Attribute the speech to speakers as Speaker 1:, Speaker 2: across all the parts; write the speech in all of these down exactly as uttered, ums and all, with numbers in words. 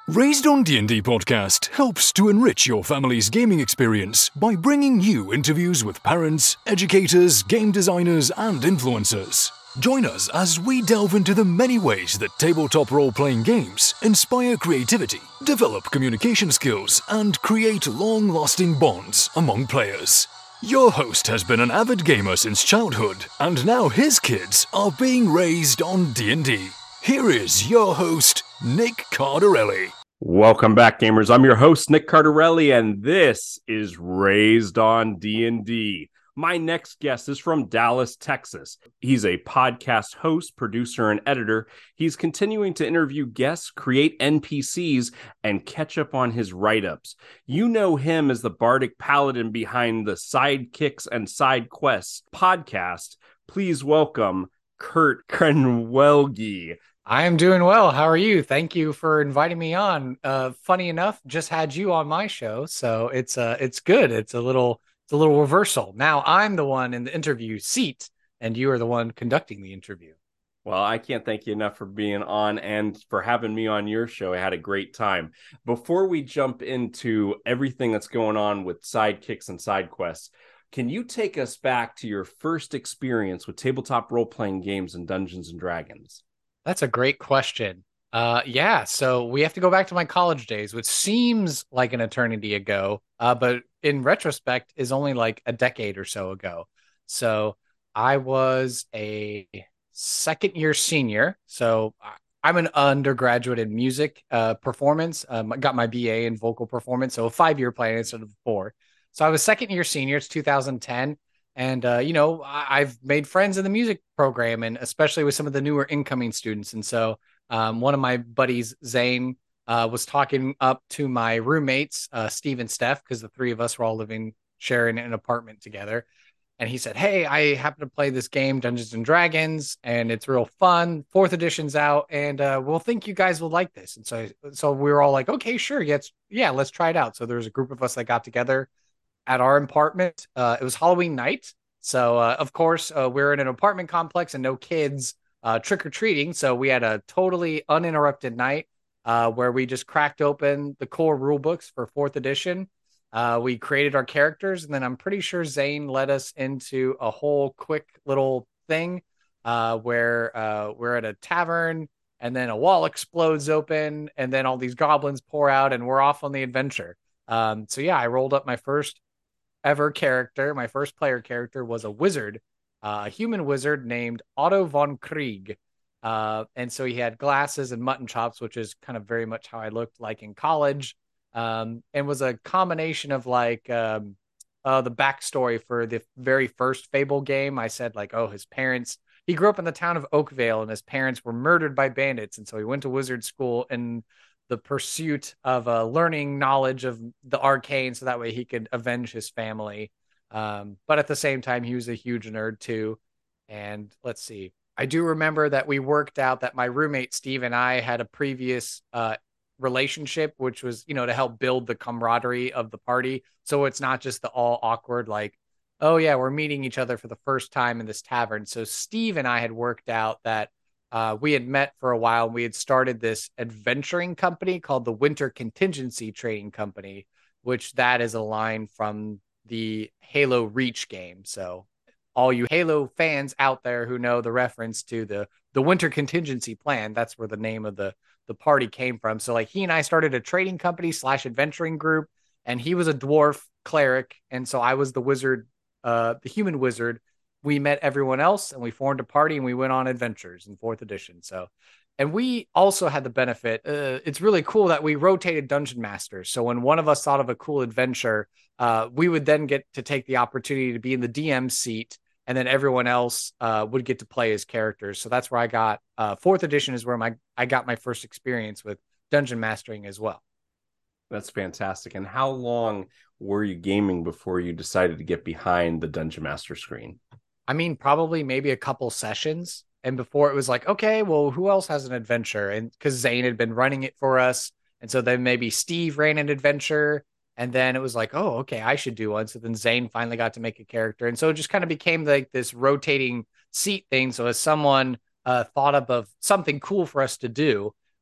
Speaker 1: Raised on D and D podcast helps to enrich your family's gaming experience by bringing you interviews with parents, educators, game designers, and influencers. Join us as we delve into the many ways that tabletop role-playing games inspire creativity, develop communication skills, and create long-lasting bonds among players. Your host has been an avid gamer since childhood, and now his kids are being raised on D and D. Here is your host, Nick Cardarelli.
Speaker 2: Welcome back, gamers. I'm your host, Nick Cardarelli, and this is Raised on D and D. My next guest is from Dallas, Texas. He's a podcast host, producer, and editor. He's continuing to interview guests, create N P Cs, and catch up on his write-ups. You know him as the bardic paladin behind the Sidekicks and Side Quests podcast. Please welcome Kurt Krenwelge.
Speaker 3: I am doing well. How are you? Thank you for inviting me on. Uh, funny enough, just had you on my show, so it's uh, it's good. It's a little, it's a little reversal. Now I'm the one in the interview seat, and you are the one conducting the interview.
Speaker 2: Well, I can't thank you enough for being on and for having me on your show. I had a great time. Before we jump into everything that's going on with Sidekicks and Side Quests, can you take us back to your first experience with tabletop role-playing games and Dungeons and Dragons?
Speaker 3: That's a great question. Uh, yeah, so we have to go back to my college days, which seems like an eternity ago, uh, but in retrospect is only like a decade or so ago. So I was a second year senior. So I'm an undergraduate in music uh, performance. Um, I got my B A in vocal performance, so a five-year plan instead of four. So I was second year senior. It's two thousand ten. And, uh, you know, I- I've made friends in the music program, and especially with some of the newer incoming students. And so um, one of my buddies, Zane, uh, was talking up to my roommates, uh, Steve and Steph, because the three of us were all living, sharing an apartment together. And he said, hey, I happen to play this game, Dungeons and Dragons, and it's real fun. Fourth edition's out, and uh, we'll think you guys will like this. And so so we were all like, okay, sure. Yes, yeah, let's try it out. So there was a group of us that got together at our apartment. Uh, it was Halloween night. So, uh, of course, uh, we're in an apartment complex and no kids uh, trick-or-treating. So we had a totally uninterrupted night uh, where we just cracked open the core rule books for fourth edition. Uh, we created our characters, and then I'm pretty sure Zane led us into a whole quick little thing uh, where uh, we're at a tavern, and then a wall explodes open, and then all these goblins pour out, and we're off on the adventure. Um, so, yeah, I rolled up my first ever character. My first player character was a wizard, uh, a human wizard named Otto von Krieg. Uh, and so he had glasses and mutton chops, which is kind of very much how I looked like in college. Um, and was a combination of like um, uh, the backstory for the very first Fable game. I said like, oh, his parents, he grew up in the town of Oakvale and his parents were murdered by bandits. And so he went to wizard school and the pursuit of uh, learning knowledge of the arcane so that way he could avenge his family. Um, but at the same time, he was a huge nerd too. And let's see, I do remember that we worked out that my roommate, Steve, and I had a previous uh, relationship, which was, you know, to help build the camaraderie of the party. So it's not just the all awkward, like, oh yeah, we're meeting each other for the first time in this tavern. So Steve and I had worked out that Uh, we had met for a while. We had started this adventuring company called the Winter Contingency Trading Company, which that is a line from the Halo Reach game. So all you Halo fans out there who know the reference to the, the Winter Contingency Plan, that's where the name of the, the party came from. So like he and I started a trading company slash adventuring group, and he was a dwarf cleric. And so I was the wizard, uh, the human wizard. We met everyone else and we formed a party and we went on adventures in fourth edition. So, and we also had the benefit. Uh, it's really cool that we rotated dungeon masters. So when one of us thought of a cool adventure, uh, we would then get to take the opportunity to be in the D M seat, and then everyone else uh, would get to play as characters. So that's where I got uh, fourth edition is where my I got my first experience with dungeon mastering as well.
Speaker 2: That's fantastic. And how long were you gaming before you decided to get behind the Dungeon Master screen?
Speaker 3: I mean, probably maybe a couple sessions. And before it was like, okay, well, who else has an adventure? And because Zane had been running it for us. And so then maybe Steve ran an adventure. And then it was like, oh, okay, I should do one. So then Zane finally got to make a character. And so it just kind of became like this rotating seat thing. So as someone uh, thought up of something cool for us to do,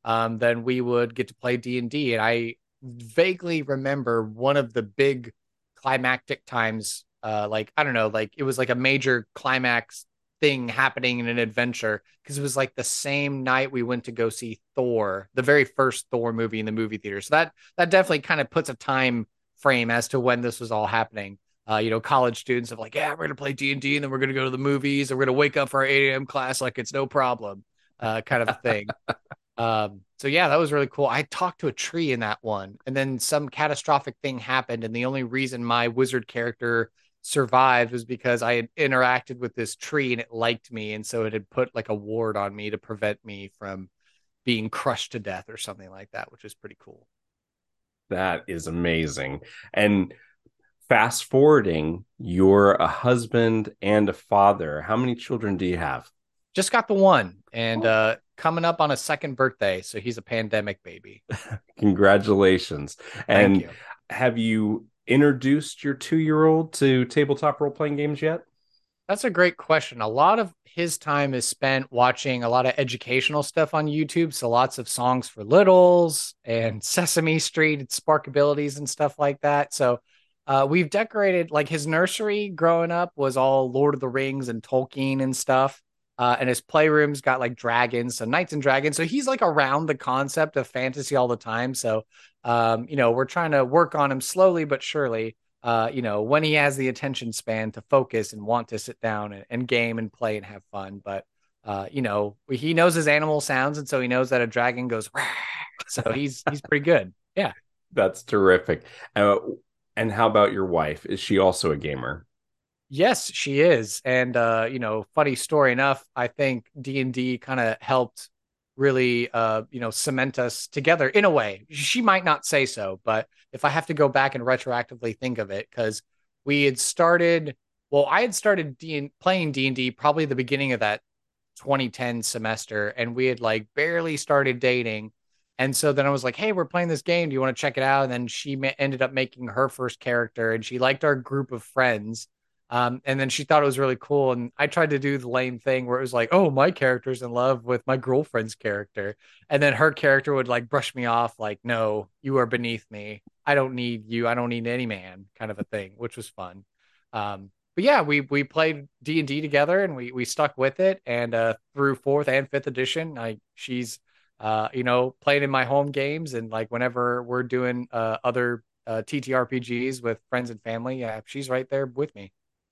Speaker 3: um, then we would get to play D and D. And I vaguely remember one of the big climactic times, uh, like, I don't know, like it was like a major climax thing happening in an adventure because it was like the same night we went to go see Thor, the very first Thor movie in the movie theater. So that that definitely kind of puts a time frame as to when this was all happening. Uh, you know, college students of like, yeah, we're gonna play D and D, and then we're gonna go to the movies, and we're gonna wake up for our eight a.m. class like it's no problem, uh, kind of a thing. Um, so yeah, that was really cool. I talked to a tree in that one, and then some catastrophic thing happened, and the only reason my wizard character survived was because I had interacted with this tree and it liked me, and so it had put like a ward on me to prevent me from being crushed to death or something like that, which is pretty cool.
Speaker 2: That is amazing. And fast forwarding, you're a husband and a father. How many children do you have?
Speaker 3: Just got the one, and uh, coming up on a second birthday, so he's a pandemic baby.
Speaker 2: Congratulations.
Speaker 3: Thank
Speaker 2: And
Speaker 3: you.
Speaker 2: have you introduced your two-year-old to tabletop role-playing games yet?
Speaker 3: That's a great question. A lot of his time is spent watching a lot of educational stuff on YouTube. So lots of songs for littles and Sesame Street and Spark Abilities and stuff like that. So uh, we've decorated like his nursery growing up was all Lord of the Rings and Tolkien and stuff. Uh, and his playroom's got like dragons, so knights and dragons. So he's like around the concept of fantasy all the time. So, um, you know, we're trying to work on him slowly but surely, uh, you know, when he has the attention span to focus and want to sit down and, and game and play and have fun. But, uh, you know, he knows his animal sounds. And so he knows that a dragon goes, Rah! So he's, he's pretty good. Yeah.
Speaker 2: That's terrific. Uh, and how about your wife? Is she also a gamer?
Speaker 3: Yes, she is. And uh, you know, funny story enough, I think D and D kind of helped really uh, you know, cement us together in a way. She might not say so, but if I have to go back and retroactively think of it, because we had started, well, I had started D- playing D and D probably the beginning of that twenty ten semester, and we had like barely started dating. And so then I was like, hey, we're playing this game. Do you want to check it out? And then she ma- ended up making her first character, and she liked our group of friends. Um, and then she thought it was really cool. And I tried to do the lame thing where it was like, oh, my character's in love with my girlfriend's character. And then her character would like brush me off, like, no, you are beneath me. I don't need you. I don't need any man, kind of a thing, which was fun. Um, but yeah, we we played D and D together, and we we stuck with it. And uh, through fourth and fifth edition, I she's uh, you know, playing in my home games, and like whenever we're doing uh, other uh, T T R P Gs with friends and family, yeah, she's right there with me.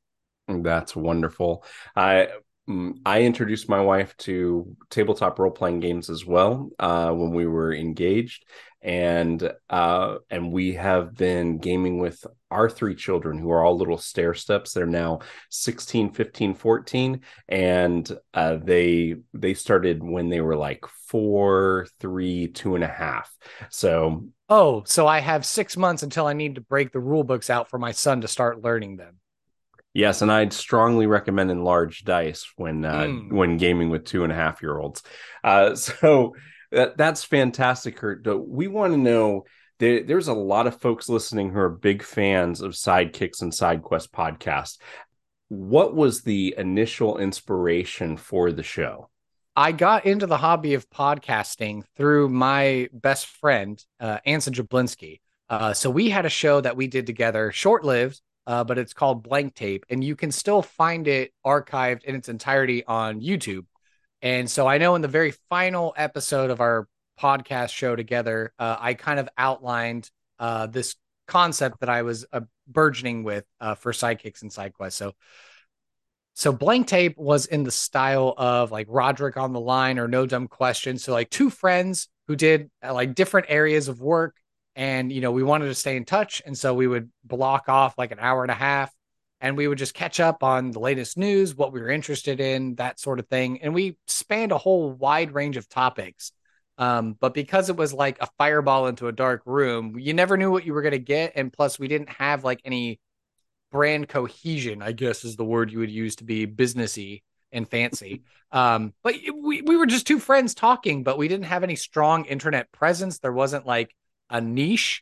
Speaker 2: That's wonderful. I mm, I introduced my wife to tabletop role playing games as well uh, when we were engaged, and uh, and we have been gaming with our three children who are all little stair steps. They're now sixteen, fifteen, fourteen, and uh, they they started when they were like four, three, two and a half. So
Speaker 3: Oh, so I have six months until I need to break the rule books out for my son to start learning them.
Speaker 2: yes, and I'd strongly recommend enlarged dice when uh,
Speaker 3: Mm.
Speaker 2: when gaming with two and a half year olds. Uh, so that, that's fantastic, Kurt. We want to know there, there's a lot of folks listening who are big fans of Sidekicks and SideQuest podcast. What was the initial inspiration for the show?
Speaker 3: I got into the hobby of podcasting through my best friend, uh, Anson Jablinski. Uh, so we had a show that we did together, short lived, uh, but it's called Blank Tape, and you can still find it archived in its entirety on YouTube. And so I know in the very final episode of our podcast show together, uh, I kind of outlined uh, this concept that I was uh, burgeoning with uh, for Sidekicks and SideQuest. So so Blank Tape was in the style of like Roderick on the Line or No Dumb Question. So like two friends who did uh, like different areas of work, and you know, we wanted to stay in touch, and so we would block off like an hour and a half, and we would just catch up on the latest news, what we were interested in, that sort of thing. And we spanned a whole wide range of topics. Um, but because it was like a fireball into a dark room, you never knew what you were going to get. And plus, we didn't have like any brand cohesion, I guess is the word you would use to be businessy and fancy. Um, but we, we were just two friends talking, but we didn't have any strong internet presence. There wasn't like a niche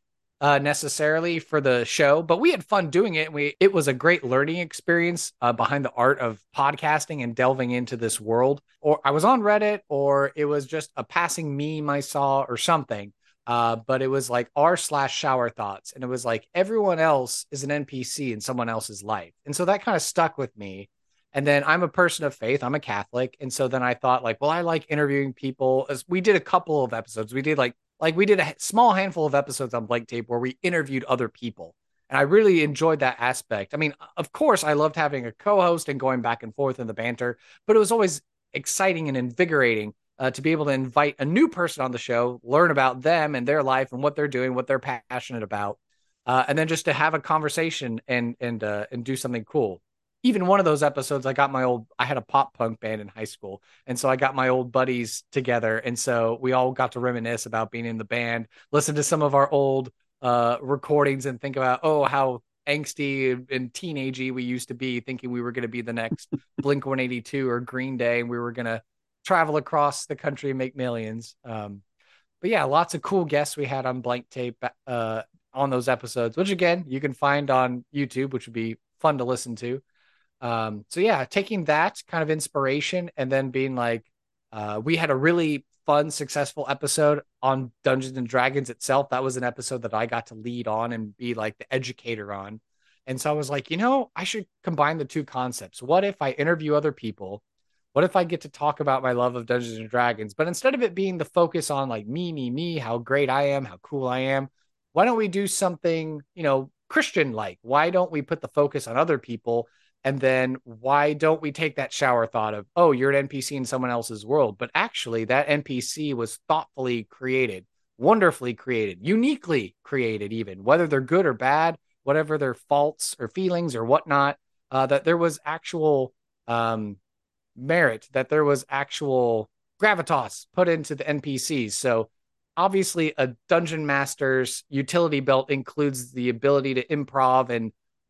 Speaker 3: uh, necessarily for the show, but we had fun doing it. We it was a great learning experience uh, behind the art of podcasting and delving into this world. Or I was on Reddit, or it was just a passing meme I saw or something. Uh, but it was like r slash shower thoughts, and it was like everyone else is an N P C in someone else's life, and so that kind of stuck with me. And then I'm a person of faith. I'm a Catholic. And so then I thought like, well, I like interviewing people. As we did a couple of episodes. We did like, like we did a small handful of episodes on Blank Tape where we interviewed other people. And I really enjoyed that aspect. I mean, of course, I loved having a co-host and going back and forth in the banter, but it was always exciting and invigorating uh, to be able to invite a new person on the show, learn about them and their life and what they're doing, what they're passionate about. Uh, and then just to have a conversation and, and, uh, and do something cool. Even one of those episodes, I got my old, I had a pop punk band in high school. And so I got my old buddies together. And so we all got to reminisce about being in the band, listen to some of our old uh, recordings and think about, oh, how angsty and teenagey we used to be, thinking we were going to be the next Blink one eighty-two or Green Day. And we were going to travel across the country and make millions. Um, but yeah, lots of cool guests we had on Blank Tape uh, on those episodes, which again, you can find on YouTube, which would be fun to listen to. Um, so yeah, taking that kind of inspiration and then being like, uh, we had a really fun, successful episode on Dungeons and Dragons itself. That was an episode that I got to lead on and be like the educator on. And so I was like, you know, I should combine the two concepts. What if I interview other people? What if I get to talk about my love of Dungeons and Dragons? But instead of it being the focus on like me, me, me, how great I am, how cool I am, why don't we do something, you know, Christian like? Why don't we put the focus on other people? And then why don't we take that shower thought of, oh, you're an N P C in someone else's world? But actually, that N P C was thoughtfully created, wonderfully created, uniquely created, even whether they're good or bad, whatever their faults or feelings or whatnot, uh, that there was actual um, merit, that there was actual gravitas put into the N P Cs. So obviously, a dungeon master's utility belt includes the ability to improv and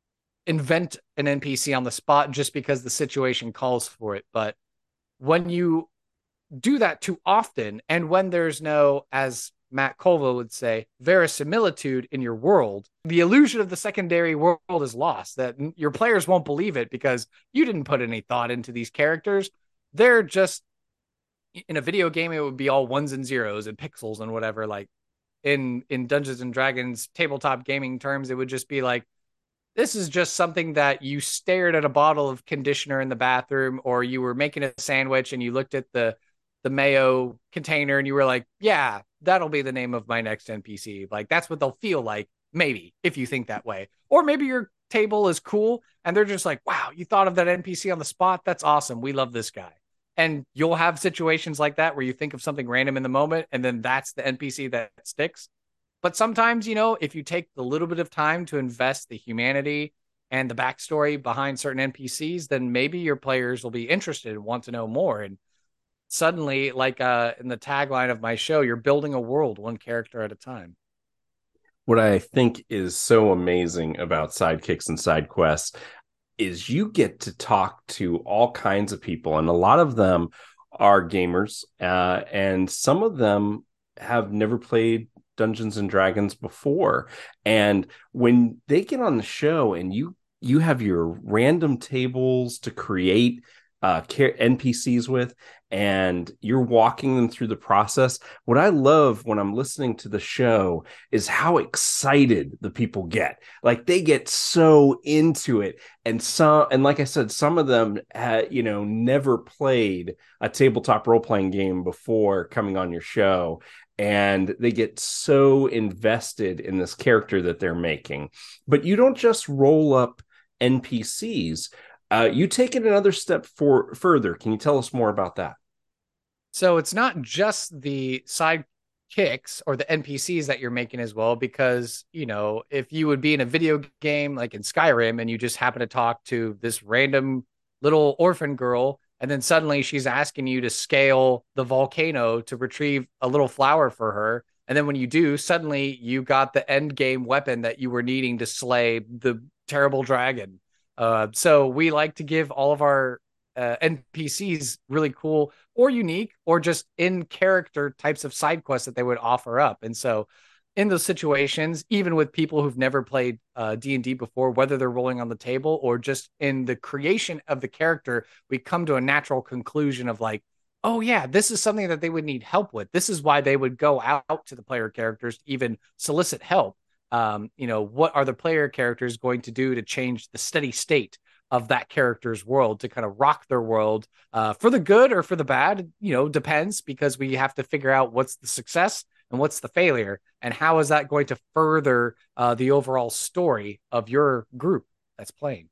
Speaker 3: invent an N P C on the spot just because the situation calls for it. But when you do that too often, and when there's no, as Matt Colville would say, verisimilitude in your world, the illusion of the secondary world is lost, that your players won't believe it because you didn't put any thought into these characters. They're just, in a video game, it would be all ones and zeros and pixels and whatever. Like in, in Dungeons and Dragons tabletop gaming terms, it would just be like, this is just something that you stared at a bottle of conditioner in the bathroom, or you were making a sandwich and you looked at the, the mayo container and you were like, yeah, that'll be the name of my next N P C. Like, that's what they'll feel like, maybe, if you think that way. Or maybe your table is cool and they're just like, wow, you thought of that N P C on the spot. That's awesome. We love this guy. And you'll have situations like that where you think of something random in the moment, and then that's the N P C that sticks. But sometimes, you know, if you take the little bit of time to invest the humanity and the backstory behind certain N P Cs, then maybe your players will be interested and want to know more. And suddenly, like uh, in the tagline of my show, you're building a world one character at a time.
Speaker 2: What I think is so amazing about Sidekicks and Side Quests is you get to talk to all kinds of people, and a lot of them are gamers, uh, and some of them have never played Dungeons and Dragons before. And when they get on the show and you you have your random tables to create uh N P Cs with, and you're walking them through the process, what I love when I'm listening to the show is how excited the people get. Like, they get so into it. And some, and like I said, some of them ha, you know never played a tabletop role-playing game before coming on your show, and they get so invested in this character that they're making. But you don't just roll up N P Cs. Uh, you take it another step for further. Can you tell us more about that?
Speaker 3: So it's not just the sidekicks or the N P Cs that you're making as well, because, you know, if you would be in a video game like in Skyrim and you just happen to talk to this random little orphan girl, and then suddenly she's asking you to scale the volcano to retrieve a little flower for her. And then when you do, suddenly you got the end game weapon that you were needing to slay the terrible dragon. Uh, so we like to give all of our uh, N P Cs really cool or unique or just in character types of side quests that they would offer up. And so in those situations, even with people who've never played uh, D and D before, whether they're rolling on the table or just in the creation of the character, we come to a natural conclusion of like, oh yeah, this is something that they would need help with. This is why they would go out to the player characters to even solicit help. Um, you know, what are the player characters going to do to change the steady state of that character's world, to kind of rock their world uh, for the good or for the bad? You know, depends, because we have to figure out what's the success and what's the failure, and how is that going to further uh, the overall story of your group that's playing.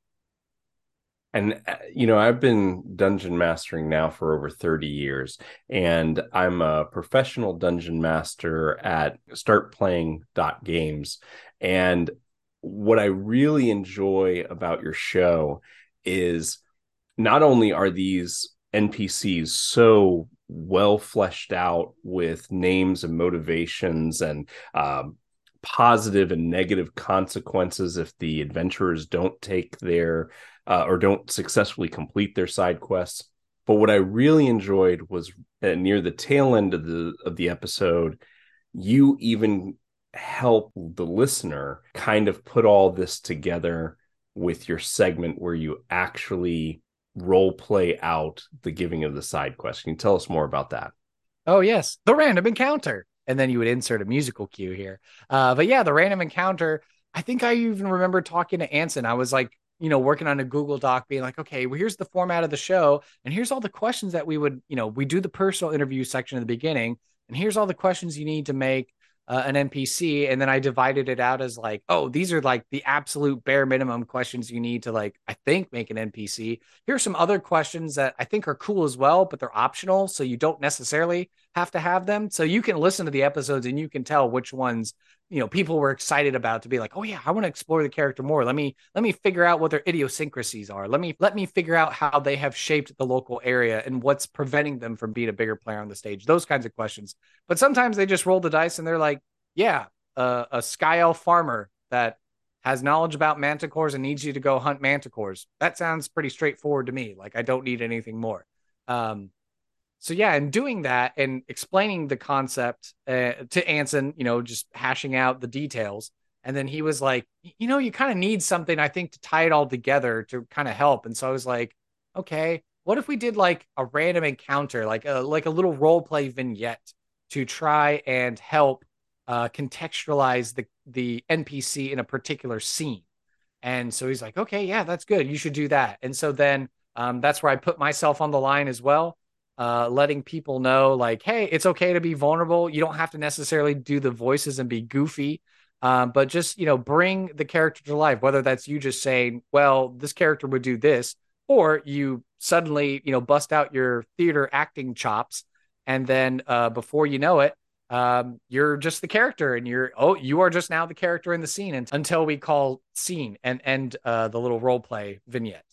Speaker 2: And, uh, you know, I've been dungeon mastering now for over thirty years, and I'm a professional dungeon master at start playing dot games. And what I really enjoy about your show is not only are these N P Cs so well fleshed out with names and motivations and um, positive and negative consequences if the adventurers don't take their uh, or don't successfully complete their side quests. But what I really enjoyed was uh, near the tail end of the of the episode, you even help the listener kind of put all this together with your segment where you actually role play out the giving of the side quest. Can you tell us more about that?
Speaker 3: Oh, yes. The random encounter. And then you would insert a musical cue here. Uh, but yeah, the random encounter. I think I even remember talking to Anson. I was like, you know, working on a Google Doc being like, okay, well, here's the format of the show. And here's all the questions that we would, you know, we do the personal interview section in the beginning. And here's all the questions you need to make uh, an N P C. And then I divided it out as like, oh, these are like the absolute bare minimum questions you need to like, I think, make an N P C. Here's some other questions that I think are cool as well, but they're optional. So you don't necessarily have to have them. So you can listen to the episodes and you can tell which ones, you know, people were excited about, to be like, oh yeah, I want to explore the character more. Let me, let me figure out what their idiosyncrasies are. Let me, let me figure out how they have shaped the local area and what's preventing them from being a bigger player on the stage. Those kinds of questions. But sometimes they just roll the dice and they're like, yeah, uh, a sky elf farmer that has knowledge about manticores and needs you to go hunt manticores. That sounds pretty straightforward to me. Like, I don't need anything more. Um, So yeah, and doing that and explaining the concept uh, to Anson, you know, just hashing out the details. And then he was like, you know, you kind of need something, I think, to tie it all together to kind of help. And so I was like, okay, what if we did like a random encounter, like a, like a little role play vignette to try and help uh, contextualize the, the N P C in a particular scene. And so he's like, okay, yeah, that's good. You should do that. And so then um, that's where I put myself on the line as well. Uh, letting people know like, hey, it's okay to be vulnerable. You don't have to necessarily do the voices and be goofy, um, but just, you know, bring the character to life, whether that's you just saying, well, this character would do this, or you suddenly, you know, bust out your theater acting chops. And then uh, before you know it, um, you're just the character and you're, oh, you are just now the character in the scene and, until we call scene and end uh, the little role play vignette.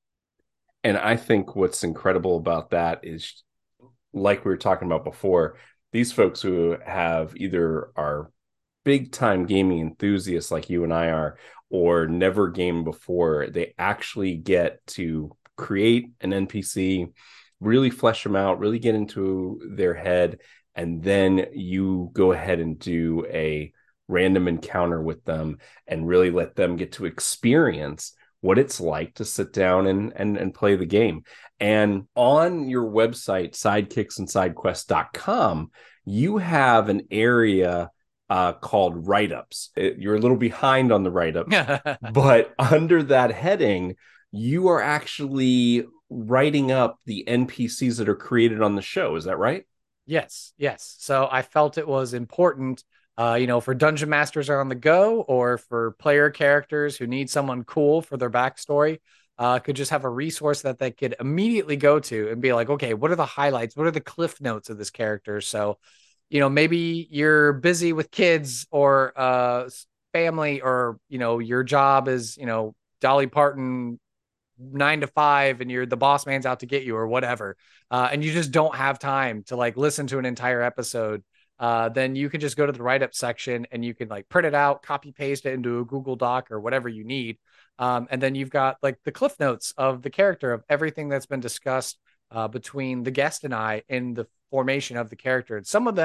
Speaker 2: And I think what's incredible about that is, like we were talking about before, these folks who have either are big time gaming enthusiasts like you and I are, or never gamed before, they actually get to create an N P C, really flesh them out, really get into their head. And then you go ahead and do a random encounter with them and really let them get to experience what it's like to sit down and, and, and play the game. And on your website, sidekicks and side quests dot com, you have an area uh, called write-ups. It, you're a little behind on the write-ups, but under that heading, you are actually writing up the N P Cs that are created on the show. Is that right?
Speaker 3: Yes, yes. So I felt it was important, uh, you know, for dungeon masters are on the go, or for player characters who need someone cool for their backstory, uh, could just have a resource that they could immediately go to and be like, okay, what are the highlights? What are the cliff notes of this character? So, you know, maybe you're busy with kids or uh, family, or, you know, your job is, you know, Dolly Parton nine to five and you're the boss man's out to get you or whatever. Uh, and you just don't have time to like listen to an entire episode. Uh, then you can just go to the write-up section and you can like print it out, copy paste it into a Google Doc or whatever you need. Um, and then you've got like the cliff notes of the character, of everything that's been discussed uh, between the guest and I in the formation of the character. And some of them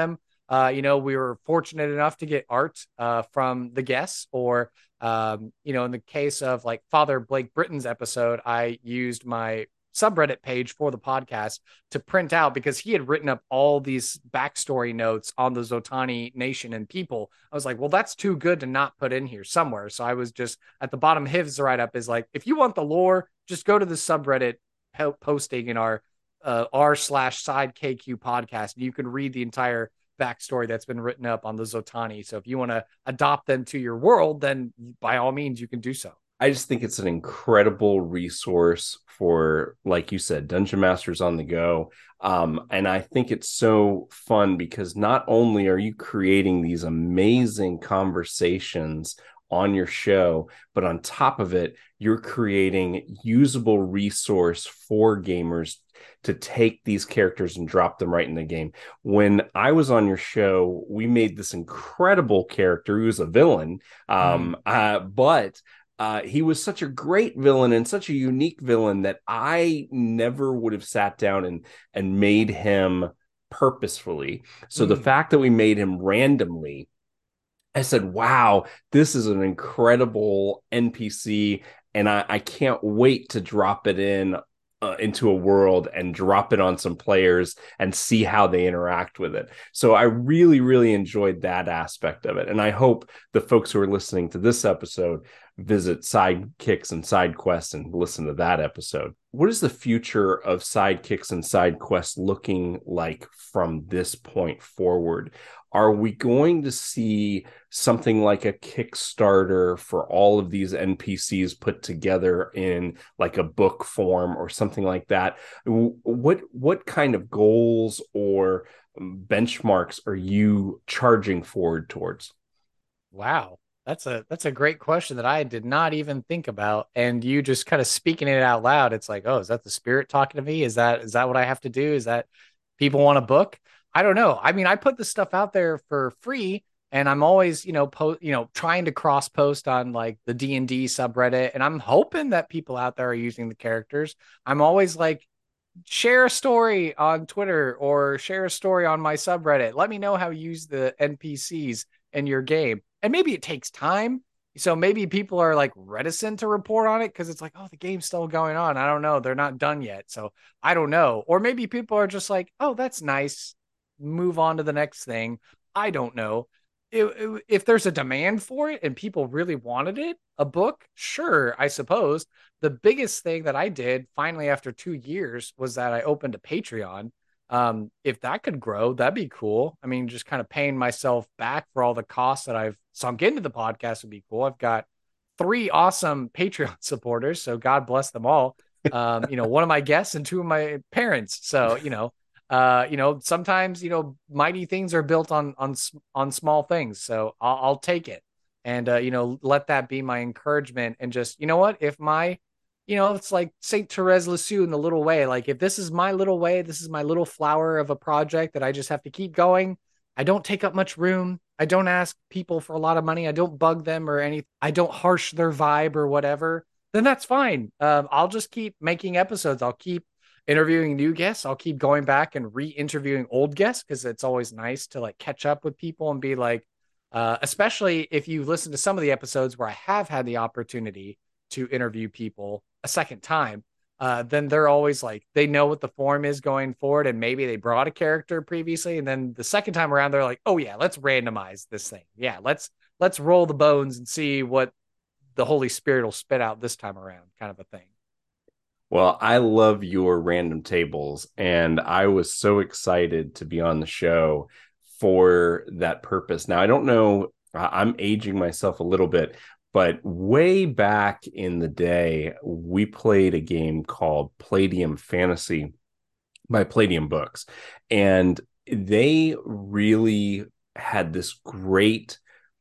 Speaker 3: Uh, you know, we were fortunate enough to get art uh, from the guests, or um, you know, in the case of like Father Blake Britton's episode, I used my subreddit page for the podcast to print out, because he had written up all these backstory notes on the Zotani nation and people. I was like, well, that's too good to not put in here somewhere. So I was just at the bottom of his write up is like, if you want the lore, just go to the subreddit po- posting in our uh, r slash side K Q podcast. And you can read the entire backstory that's been written up on the Zotani. So if you want to adopt them to your world, then by all means you can do so.
Speaker 2: I just think it's an incredible resource for, like you said, Dungeon Masters on the go. Um, and I think it's so fun because not only are you creating these amazing conversations on your show, but on top of it, you're creating usable resource for gamers to take these characters and drop them right in the game. When I was on your show, we made this incredible character who was a villain, um, mm. uh, but Uh, he was such a great villain and such a unique villain that I never would have sat down and and made him purposefully. So mm. the fact that we made him randomly, I said, wow, this is an incredible N P C, and I, I can't wait to drop it in uh, into a world and drop it on some players and see how they interact with it. So I really, really enjoyed that aspect of it. And I hope the folks who are listening to this episode visit Sidekicks and Side Quests and listen to that episode. What is the future of Sidekicks and Side Quests looking like from this point forward? Are we going to see something like a Kickstarter for all of these N P Cs put together in like a book form or something like that? What what kind of goals or benchmarks are you charging forward towards?
Speaker 3: Wow. That's a that's a great question that I did not even think about. And you just kind of speaking it out loud. It's like, oh, is that the spirit talking to me? Is that is that what I have to do? Is that people want a book? I don't know. I mean, I put this stuff out there for free, and I'm always, you know, po- you know, trying to cross post on like the D and D subreddit, and I'm hoping that people out there are using the characters. I'm always like, share a story on Twitter or share a story on my subreddit. Let me know how you use the N P Cs in your game. And maybe it takes time. So maybe people are like reticent to report on it because it's like, oh, the game's still going on. I don't know. They're not done yet. So I don't know. Or maybe people are just like, oh, that's nice. Move on to the next thing. I don't know. If, if there's a demand for it and people really wanted it, a book, sure, I suppose. The biggest thing that I did finally after two years was that I opened a Patreon. Um, if that could grow, that'd be cool. I mean, just kind of paying myself back for all the costs that I've sunk into the podcast would be cool. I've got three awesome Patreon supporters, so God bless them all. Um, you know, one of my guests and two of my parents. So, you know, uh, you know, sometimes, you know, mighty things are built on, on, on small things. So I'll, I'll take it and, uh, you know, let that be my encouragement and just, you know what, if my, you know, it's like Saint Therese Lisieux in The Little Way. Like if this is my little way, this is my little flower of a project that I just have to keep going. I don't take up much room. I don't ask people for a lot of money. I don't bug them or anything. I don't harsh their vibe or whatever. Then that's fine. Um, I'll just keep making episodes. I'll keep interviewing new guests. I'll keep going back and re-interviewing old guests because it's always nice to like catch up with people and be like, uh, especially if you listen to some of the episodes where I have had the opportunity to interview people a second time, uh, then they're always like, they know what the form is going forward. And maybe they brought a character previously. And then the second time around, they're like, oh yeah, let's randomize this thing. Yeah. Let's, let's roll the bones and see what the Holy Spirit will spit out this time around, kind of a thing.
Speaker 2: Well, I love your random tables, and I was so excited to be on the show for that purpose. Now, I don't know, I'm aging myself a little bit, but way back in the day, we played a game called Palladium Fantasy by Palladium Books, and they really had this great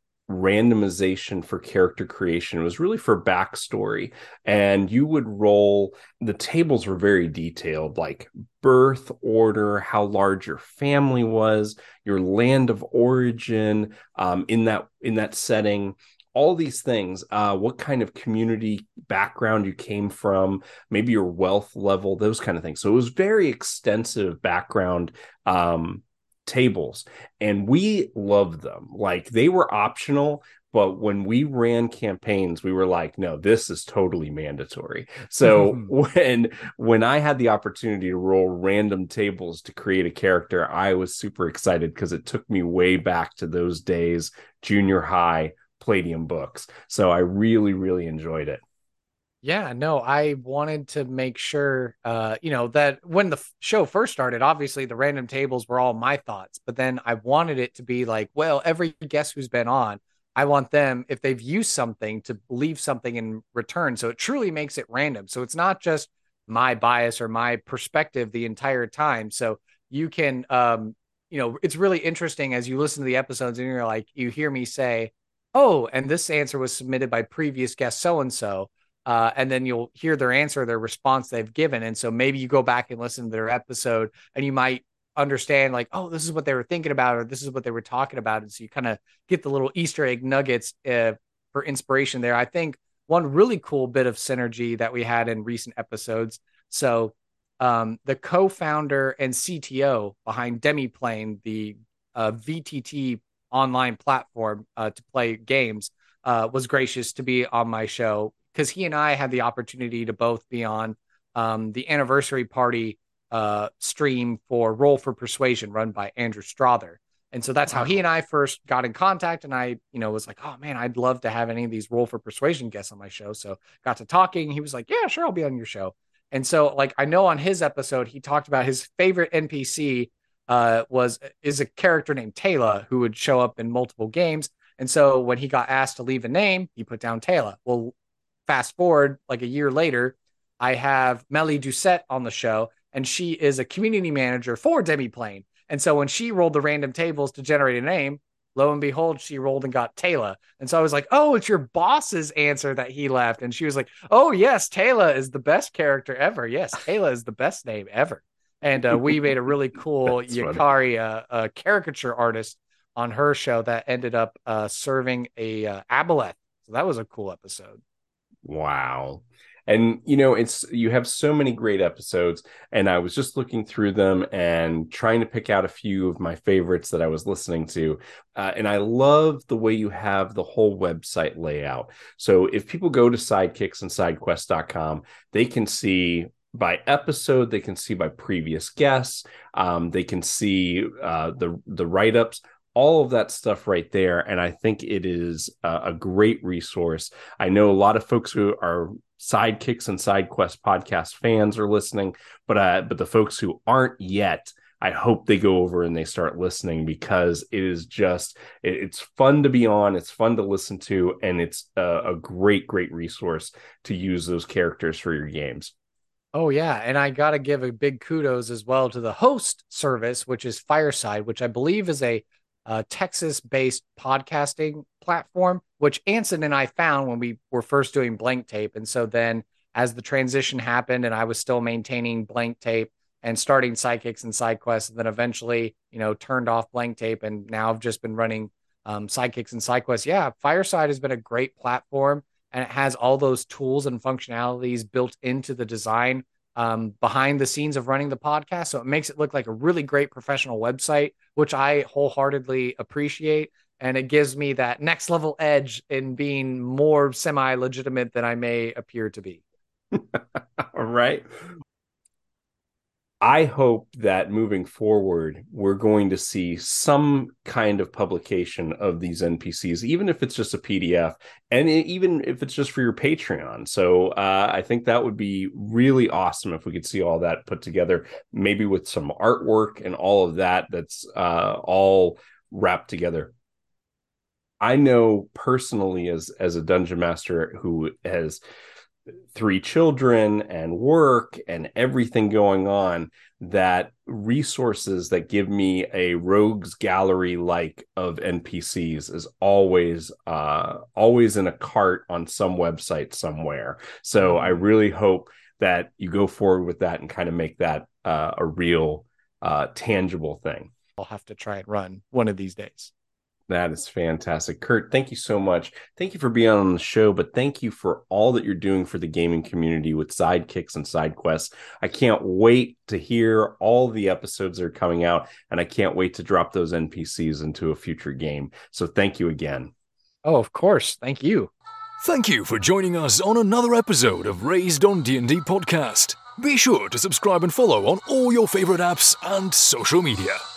Speaker 2: randomization for character creation. It was really for backstory, and you would roll, the tables were very detailed, like birth order, how large your family was, your land of origin, um, in that in that setting, all these things, uh, what kind of community background you came from, maybe your wealth level, those kind of things. So it was very extensive background um tables, and we loved them. Like, they were optional, but when we ran campaigns, we were like, no, this is totally mandatory. So when when I had the opportunity to roll random tables to create a character, I was super excited because it took me way back to those days, junior high Palladium books. So I really, really enjoyed it.
Speaker 3: Yeah, no, I wanted to make sure, uh, you know, that when the f- show first started, obviously the random tables were all my thoughts, but then I wanted it to be like, well, every guest who's been on, I want them, if they've used something, to leave something in return. So it truly makes it random. So it's not just my bias or my perspective the entire time. So you can, um, you know, it's really interesting as you listen to the episodes and you're like, you hear me say, oh, and this answer was submitted by previous guest so and so, uh, and then you'll hear their answer, their response they've given. And so maybe you go back and listen to their episode and you might understand like, oh, this is what they were thinking about, or this is what they were talking about. And so you kind of get the little Easter egg nuggets uh, for inspiration there. I think one really cool bit of synergy that we had in recent episodes. So um, the co-founder and C T O behind Demiplane, the uh, V T T online platform uh, to play games, uh, was gracious to be on my show because he and I had the opportunity to both be on um, the anniversary party uh, stream for Roll for Persuasion run by Andrew Strother. And so that's how he and I first got in contact. And I, you know, was like, oh man, I'd love to have any of these Roll for Persuasion guests on my show. So got to talking. He was like, yeah, sure, I'll be on your show. And so, like, I know on his episode, he talked about his favorite N P C uh, was is a character named Taylor who would show up in multiple games. And so when he got asked to leave a name, he put down Taylor. Well, fast forward like a year later, I have Melly Doucette on the show, and she is a community manager for Demiplane. And so when she rolled the random tables to generate a name, lo and behold, she rolled and got Taylor. And so I was like, oh, it's your boss's answer that he left. And she was like, oh, yes, Taylor is the best character ever. Yes, Taylor is the best name ever. And uh, we made a really cool Yukari uh, uh, caricature artist on her show that ended up uh, serving a uh, aboleth. So that was a cool episode.
Speaker 2: Wow. And, you know, it's, you have so many great episodes, and I was just looking through them and trying to pick out a few of my favorites that I was listening to. Uh, and I love the way you have the whole website layout. So if people go to sidekicks and sidequest dot com, they can see by episode, they can see by previous guests, um, they can see uh, the, the write-ups, all of that stuff right there. And I think it is a, a great resource. I know a lot of folks who are Sidekicks and SideQuest podcast fans are listening, but uh, but the folks who aren't yet, I hope they go over and they start listening, because it is just, it, it's fun to be on, it's fun to listen to, and it's a, a great, great resource to use those characters for your games.
Speaker 3: Oh, yeah. And I got to give a big kudos as well to the host service, which is Fireside, which I believe is a uh, Texas-based podcasting platform, which Anson and I found when we were first doing Blank Tape. And so then as the transition happened and I was still maintaining Blank Tape and starting Sidekicks and SideQuest, and then eventually, you know, turned off Blank Tape, and now I've just been running um, Sidekicks and SideQuest. Yeah, Fireside has been a great platform, and it has all those tools and functionalities built into the design um, behind the scenes of running the podcast. So it makes it look like a really great professional website, which I wholeheartedly appreciate. And it gives me that next level edge in being more semi-legitimate than I may appear to be.
Speaker 2: All right. I hope that moving forward, we're going to see some kind of publication of these N P Cs, even if it's just a P D F, and even if it's just for your Patreon. So uh, I think that would be really awesome if we could see all that put together, maybe with some artwork and all of that that's uh, all wrapped together. I know personally, as as a dungeon master who has three children and work and everything going on, that resources that give me a rogues gallery like of N P Cs is always uh always in a cart on some website somewhere. So I really hope that you go forward with that and kind of make that uh, a real uh tangible thing.
Speaker 3: I'll have to try and run one of these days.
Speaker 2: That is fantastic. Kurt, thank you so much. Thank you for being on the show, but thank you for all that you're doing for the gaming community with sidekicks and side quests. I can't wait to hear all the episodes that are coming out, and I can't wait to drop those N P Cs into a future game. So thank you again.
Speaker 3: Oh, of course. Thank you.
Speaker 1: Thank you for joining us on another episode of Raised on D and D podcast. Be sure to subscribe and follow on all your favorite apps and social media.